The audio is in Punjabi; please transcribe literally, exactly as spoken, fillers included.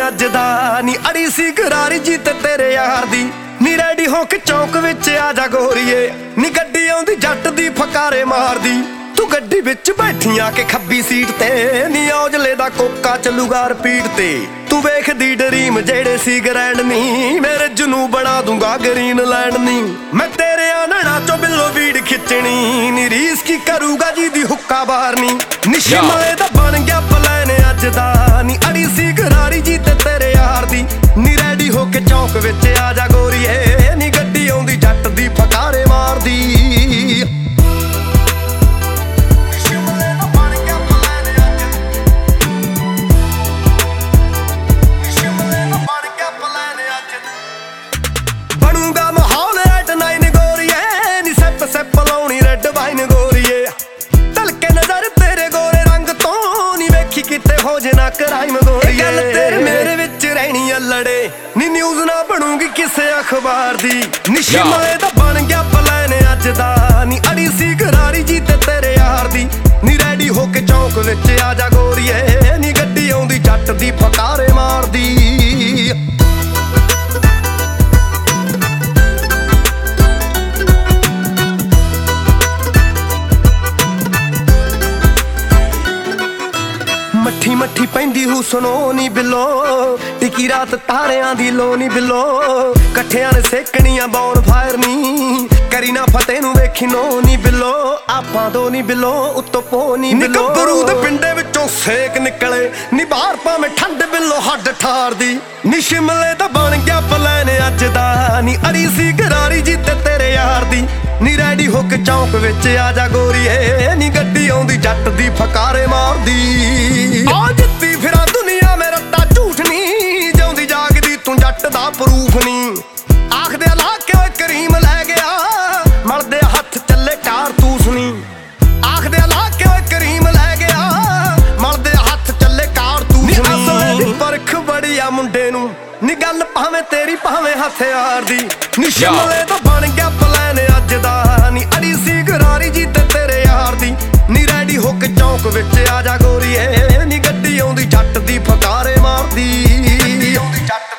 ਅੱਜ ਦਾ ਨੀ ਅੜੀ ਸੀ ਗਰਾਰੀ ਜੀ ਤੇ ਤੇਰੇ ਯਾਰ ਦੀ ਨੀ ਰੈਡੀ ਹੋ ਕੇ ਚੌਂਕ ਵਿੱਚ ਆ ਜਾ ਗੋਰੀਏ ਨੀ ਗੱਡੀ ਆਉਂਦੀ ਜੱਟ ਦੀ ਫਕਾਰੇ ਮਾਰਦੀ ਤੂੰ ਗੱਡੀ ਵਿੱਚ ਬੈਠੀਆਂ ਕੇ ਖੱਬੀ ਸੀਟ ਤੇ ਨੀ ਔਜਲੇ ਦਾ ਕੋਕਾ ਚੱਲੂਗਾ ਰਿਪੀਟ ਤੇ ਤੂੰ ਵੇਖਦੀ ਡਰੀਮ ਜਿਹੜੇ ਸੀ ਗ੍ਰੈਂਡ ਨੀ ਮੇਰੇ ਜਨੂ ਬਣਾ ਦੂੰਗਾ ਗ੍ਰੀਨ ਲੈਂਡ ਨੀ ਮੈਂ ਤੇਰੇ ਆਨਣਾ ਚੋਂ ਬਿੱਲੋ ਵੀੜ ਖਿੱਚਣੀ ਨੀ ਰੀਸ ਕੀ ਕਰੂਗਾ ਜੀ ਦੀ ਹੁੱਕਾ ਬਾਰਨੀ ਨੀ ਸ਼ਿਮਲੇ ਦਾ ਬਣ ਗਿਆ ਪਲਾਨ ਅੱਜ ਦਾ ਨੀ ਅੜੀ ਸੀ ਗਰਾਰੀ ਜੀ ਤੇ ਤੇਰੇ ਯਾਰ ਦੀ ਨੀ ਰੈਡੀ ਹੋ ਕੇ ਚੌਂਕ ਵਿੱਚ ਆ ਜਾ ਗੋਰੀਏ ਨੀ ਗੱਡੀ ਆਉਂਦੀ ਜੱਟ ਦੀ ਫਕਾਰੇ ਮਾਰਦੀ ਬਣੂਗਾ ਮਾਹੌਲ ਐਟ ਨਾਈਨ ਗੋਰੀਏ ਨੀ ਸੈਪ ਸੈਪ ਲਾਉਣੀ ਰੈਡ ਵਾਈਨ ਗੋਰੀਏ ਤਲਕੇ ਨਜ਼ਰ ਤੇਰੇ ਗੋਰੇ ਰੰਗ ਤੋਂ ਨੀ ਵੇਖੀ ਕਿਤੇ ਹੋ ਜੇ ਨਾ ਕਰਾਈਮ ਗੋਰੀਏ ਇਹ ਗੱਲ ਤੇਰੇ ਮੇਰੇ ਵਿੱਚ ਰਹਿਣੀ ਆ ਲੜੇ ਨੀ ਨਿਊਜ਼ ਨਾ ਬਣੂਗੀ ਕਿਸੇ ਅਖਬਾਰ ਦੀ ਨੀ ਸ਼ਿਮਲੇ ਦਾ ਬਣ ਗਿਆ ਪਲਾਨ ਅੱਜ ਦਾ ਨੀ ਅੜੀ ਸੀ ਗਰਾਰੀ ਜੀ ਤੇ ਤੇਰੇ ਯਾਰ ਦੀ ਨੀ ਰੈਡੀ ਹੋ ਕੇ ਚੌਂਕ ਵਿੱਚ ਆ ਜਾ ਗੋਰੀਏ ਨੀ ਗੱਡੀ ਆਉਂਦੀ ਜੱਟ ਦੀ ਫਕਾਰੇ ਮਾਰਦੀ ਮੱਠੀ ਮੱਠੀ ਪੈਂਦੀ ਹੂ ਸੁਣੋ ਨੀ ਬਿੱਲੋ ਟਿਕੀ ਰਾਤ ਤਾਰਿਆਂ ਦੀ ਲੋ ਨੀ ਬਿੱਲੋ ਇਕੱਠਿਆਂ ਨੇ ਸੇਕਣੀਆਂ ਬੌਨ ਫਾਇਰ ਨੀ ਕਰੀ ਨਾ ਫਤਿਹ ਨੂੰ ਵੇਖੀ ਨੋ ਨੀ ਬਿੱਲੋ ਆਪਾਂ ਦੋ ਨੀ ਬਿੱਲੋ ਉੱਤੋਂ ਪੋ ਨੀ ਬਿੱਲੋ ਗੱਭਰੂ ਦੇ ਪਿੰਡੇ ਵਿੱਚੋਂ ਸੇਕ ਨਿਕਲੇ ਨੀ ਬਾਹਰ ਭਾਵੇਂ ਠੰਡ ਬਿੱਲੋ ਹੱਡ ਠਾਰਦੀ ਨੀ ਸ਼ਿਮਲੇ ਦਾ ਬਣ ਗਿਆ ਪਲਾਨ ਅੱਜ ਦਾ ਨੀ ਅੜੀ ਸੀ ਗਰਾਰੀ ਜੀ ਤੇ ਤੇਰੇ ਯਾਰ ਦੀ ਨੀ ਰੈਡੀ ਹੋ ਕੇ ਚੌਂਕ ਵਿੱਚ ਆ ਜਾ ਗੋਰੀਏ ਨੀ ਗੱਡੀ ਆਉਂਦੀ ਜੱਟ ਦੀ ਫਕਾਰੇ ਮਾਰਦੀ ਆ ਜਿੱਤੀ ਫਿਰਾਂ ਦੁਨੀਆ ਮੇ ਰੱਟਾ ਝੂਠ ਨੀ ਜਿਉਂਦੀ ਜਾਗਦੀ ਤੂੰ ਜੱਟ ਦਾ ਪ੍ਰੂਫ ਨੀ ਆਖਦੇ ਲਾ ਕੇ ਓਏ ਕਰੀਮ ਲੈ ਗਿਆ ਮਲਦੇ ਹੱਥ ਚੱਲੇ ਕਾਰਤੂਸ ਨੀ ਆਖਦੇ ਲਾ ਕੇ ਓਏ ਕਰੀਮ ਲੈ ਗਿਆ ਮਲਦੇ ਹੱਥ ਚੱਲੇ ਕਾਰਤੂਸ ਨੀ ਅਸਲੇ ਦੀ ਪਰਖ ਬੜੀ ਆ ਮੁੰਡੇ ਨੂੰ ਨੀ ਗੱਲ ਭਾਵੇਂ ਤੇਰੀ ਭਾਵੇਂ ਹਥਿਆਰ ਦੀ ਨੀ ਸ਼ਿਮਲੇ ਦਾ ਬਣ ਗਿਆ ਪਲਾਨ ਅੱਜ ਦਾ ਨੀ ਅੜੀ ਸੀ ਗਰਾਰੀ ਜੀ ਤੇ ਤੇਰੇ ਯਾਰ ਦੀ ਨੀ ਰੈਡੀ ਹੋ ਕੇ ਚੌਂਕ ਵਿੱਚ ਆ ਜਾ ਗੋਰੀਏ ਨੀ ਗੱਡੀ ਆਉਂਦੀ ਜੱਟ ਦੀ ਫਕਾਰੇ ਮਾਰਦੀ।